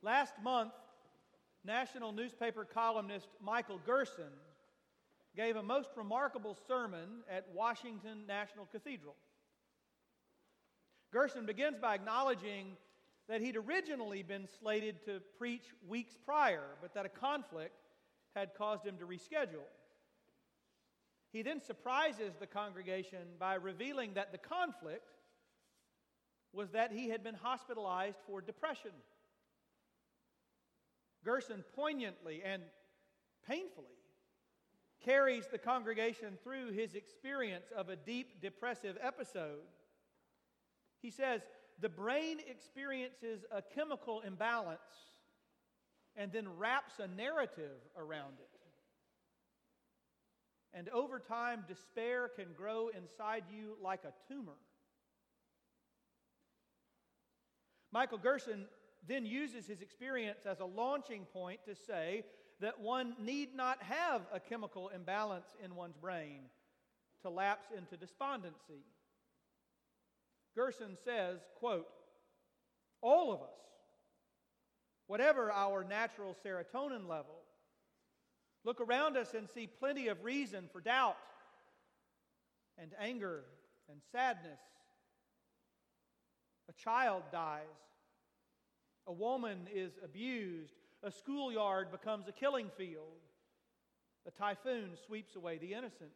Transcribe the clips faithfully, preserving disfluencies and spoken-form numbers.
Last month, national newspaper columnist Michael Gerson gave a most remarkable sermon at Washington National Cathedral. Gerson begins by acknowledging that he'd originally been slated to preach weeks prior, but that a conflict had caused him to reschedule. He then surprises the congregation by revealing that the conflict was that he had been hospitalized for depression. Gerson poignantly and painfully carries the congregation through his experience of a deep depressive episode. He says, the brain experiences a chemical imbalance and then wraps a narrative around it. And over time, despair can grow inside you like a tumor. Michael Gerson then uses his experience as a launching point to say that one need not have a chemical imbalance in one's brain to lapse into despondency. Gerson says, quote, all of us, whatever our natural serotonin level, look around us and see plenty of reason for doubt and anger and sadness. A child dies. A woman is abused. A schoolyard becomes a killing field. A typhoon sweeps away the innocent.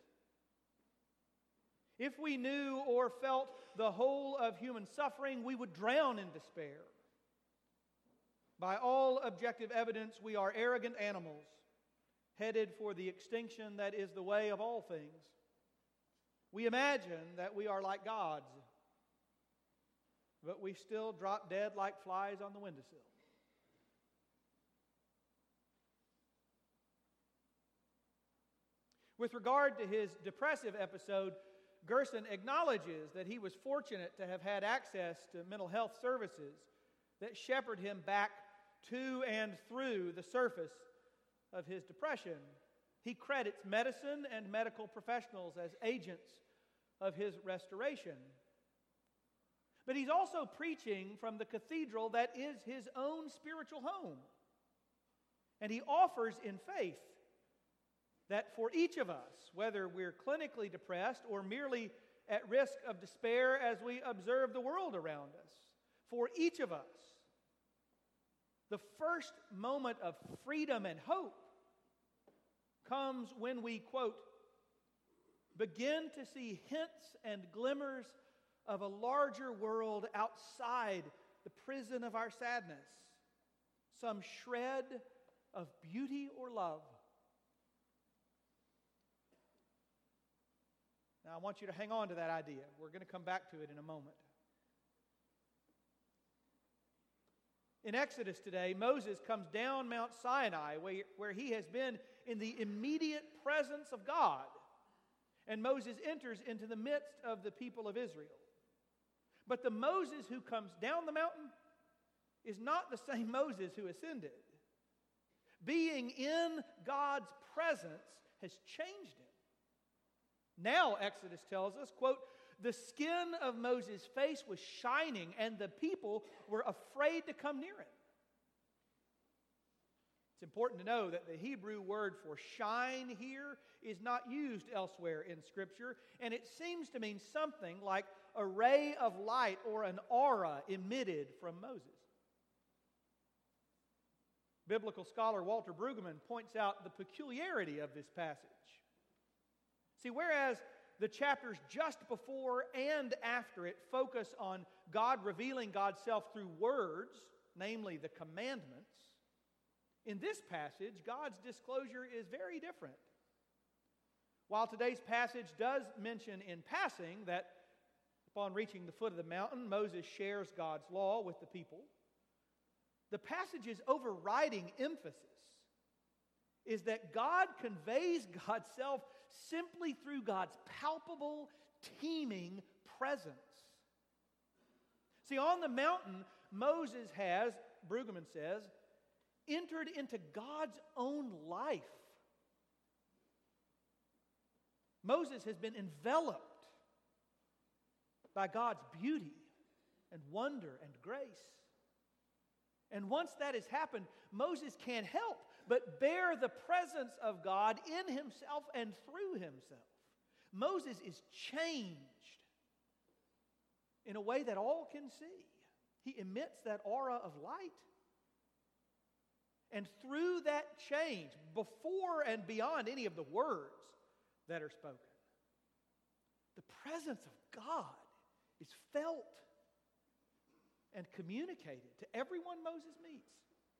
If we knew or felt the whole of human suffering, we would drown in despair. By all objective evidence, we are arrogant animals, headed for the extinction that is the way of all things. We imagine that we are like gods, but we still drop dead like flies on the windowsill. With regard to his depressive episode, Gerson acknowledges that he was fortunate to have had access to mental health services that shepherd him back to and through the surface of his depression. He credits medicine and medical professionals as agents of his restoration. But he's also preaching from the cathedral that is his own spiritual home. And he offers in faith that for each of us, whether we're clinically depressed or merely at risk of despair as we observe the world around us, for each of us, the first moment of freedom and hope comes when we, quote, begin to see hints and glimmers of a larger world outside the prison of our sadness, some shred of beauty or love. Now, I want you to hang on to that idea. We're going to come back to it in a moment. In Exodus today, Moses comes down Mount Sinai, where, where he has been in the immediate presence of God. And Moses enters into the midst of the people of Israel. But the Moses who comes down the mountain is not the same Moses who ascended. Being in God's presence has changed him. Now, Exodus tells us, quote, the skin of Moses' face was shining and the people were afraid to come near him. It's important to know that the Hebrew word for shine here is not used elsewhere in Scripture, and it seems to mean something like a ray of light or an aura emitted from Moses. Biblical scholar Walter Brueggemann points out the peculiarity of this passage. See, whereas the chapters just before and after it focus on God revealing God's self through words, namely the commandments, in this passage, God's disclosure is very different. While today's passage does mention in passing that upon reaching the foot of the mountain, Moses shares God's law with the people, the passage's overriding emphasis is that God conveys God's self simply through God's palpable, teeming presence. See, on the mountain, Moses has, Brueggemann says, entered into God's own life. Moses has been enveloped by God's beauty and wonder and grace. And once that has happened, Moses can't help but bear the presence of God in himself and through himself. Moses is changed in a way that all can see. He emits that aura of light. And through that change, before and beyond any of the words that are spoken, the presence of God is felt and communicated to everyone Moses meets.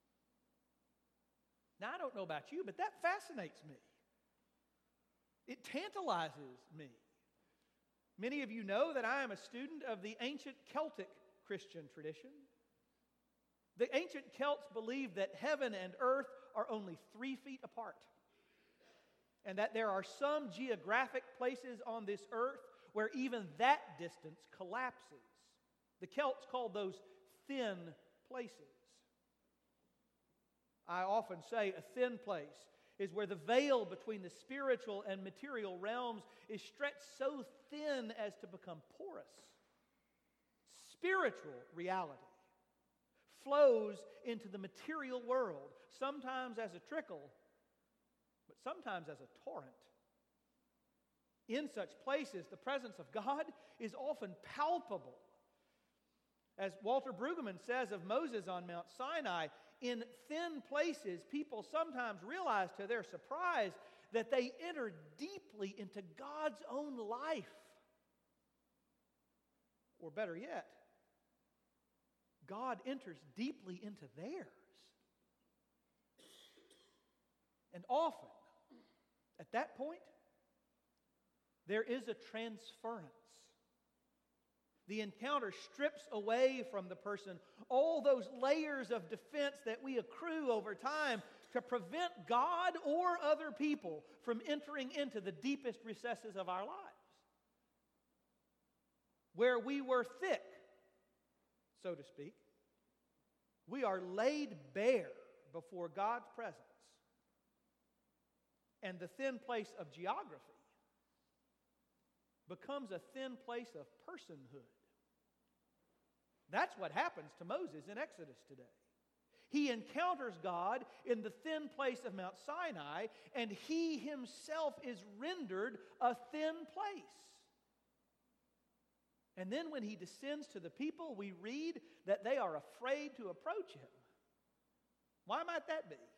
Now, I don't know about you, but that fascinates me. It tantalizes me. Many of you know that I am a student of the ancient Celtic Christian tradition. The ancient Celts believed that heaven and earth are only three feet apart, and that there are some geographic places on this earth where even that distance collapses. The Celts called those thin places. I often say a thin place is where the veil between the spiritual and material realms is stretched so thin as to become porous. Spiritual reality flows into the material world, sometimes as a trickle, but sometimes as a torrent. In such places, the presence of God is often palpable. As Walter Brueggemann says of Moses on Mount Sinai, in thin places, people sometimes realize to their surprise that they enter deeply into God's own life. Or better yet, God enters deeply into theirs. And often, at that point, there is a transference. The encounter strips away from the person all those layers of defense that we accrue over time to prevent God or other people from entering into the deepest recesses of our lives. Where we were thick, so to speak, we are laid bare before God's presence. And the thin place of geography becomes a thin place of personhood. That's what happens to Moses in Exodus today. He encounters God in the thin place of Mount Sinai, and he himself is rendered a thin place. And then when he descends to the people, we read that they are afraid to approach him. Why might that be?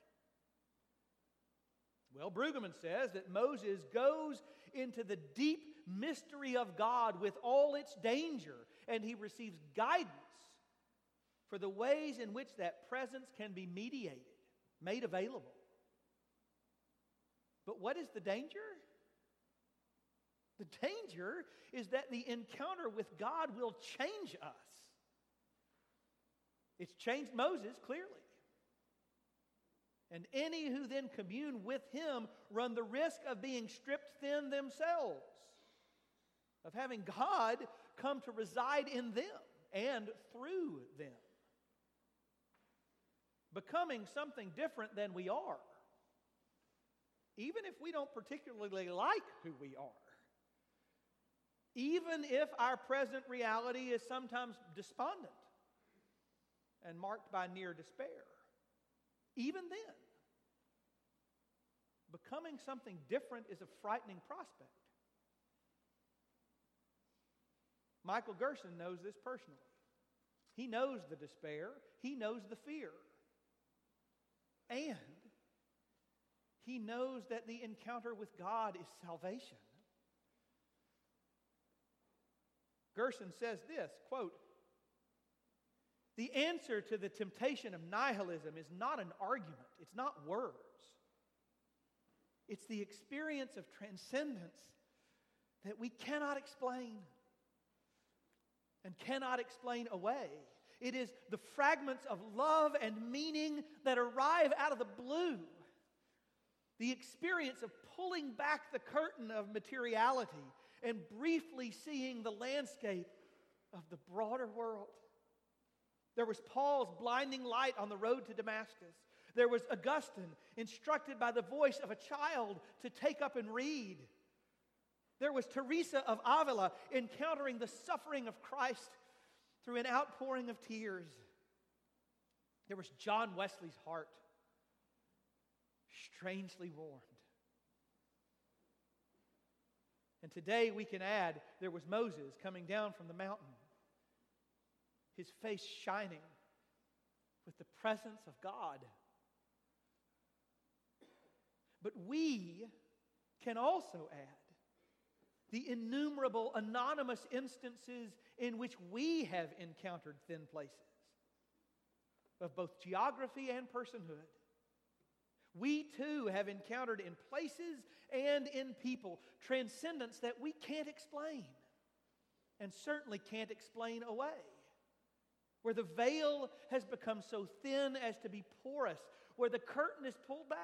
Well, Brueggemann says that Moses goes into the deep mystery of God with all its danger, and he receives guidance for the ways in which that presence can be mediated, made available. But what is the danger? The danger is that the encounter with God will change us. It's changed Moses, clearly. And any who then commune with him run the risk of being stripped thin themselves, of having God come to reside in them and through them, becoming something different than we are, even if we don't particularly like who we are, even if our present reality is sometimes despondent and marked by near despair. Even then, becoming something different is a frightening prospect. Michael Gerson knows this personally. He knows the despair. He knows the fear. And he knows that the encounter with God is salvation. Gerson says this, quote, "The answer to the temptation of nihilism is not an argument. It's not words. It's the experience of transcendence that we cannot explain and cannot explain away. It is the fragments of love and meaning that arrive out of the blue. The experience of pulling back the curtain of materiality and briefly seeing the landscape of the broader world. There was Paul's blinding light on the road to Damascus. There was Augustine, instructed by the voice of a child to take up and read. There was Teresa of Avila, encountering the suffering of Christ through an outpouring of tears. There was John Wesley's heart, strangely warmed. And today we can add, there was Moses coming down from the mountain, his face shining with the presence of God. But we can also add the innumerable anonymous instances in which we have encountered thin places of both geography and personhood. We too have encountered in places and in people transcendence that we can't explain and certainly can't explain away, where the veil has become so thin as to be porous, where the curtain is pulled back,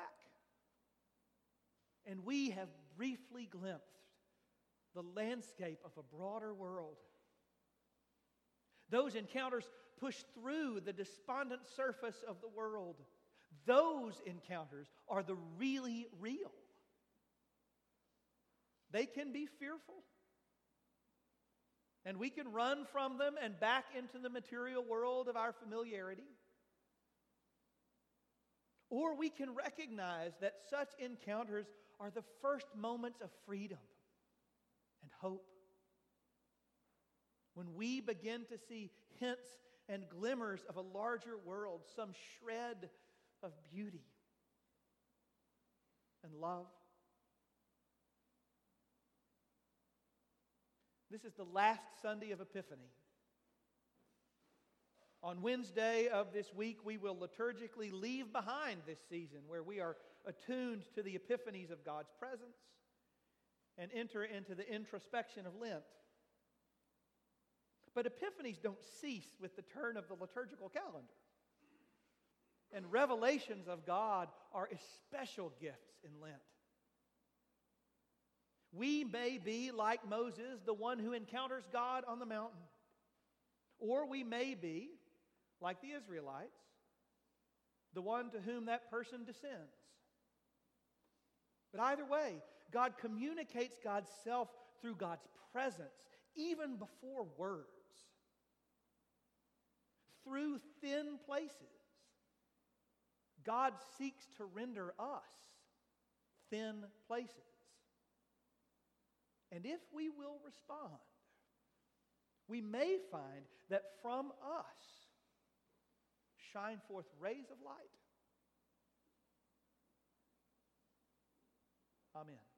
and we have briefly glimpsed the landscape of a broader world. Those encounters push through the despondent surface of the world. Those encounters are the really real. They can be fearful, and we can run from them and back into the material world of our familiarity. Or we can recognize that such encounters are the first moments of freedom and hope. When we begin to see hints and glimmers of a larger world, some shred of beauty and love. This is the last Sunday of Epiphany. On Wednesday of this week, we will liturgically leave behind this season where we are attuned to the epiphanies of God's presence and enter into the introspection of Lent. But epiphanies don't cease with the turn of the liturgical calendar. And revelations of God are especial gifts in Lent. We may be, like Moses, the one who encounters God on the mountain. Or we may be, like the Israelites, the one to whom that person descends. But either way, God communicates God's self through God's presence, even before words. Through thin places, God seeks to render us thin places. And if we will respond, we may find that from us shine forth rays of light. Amen.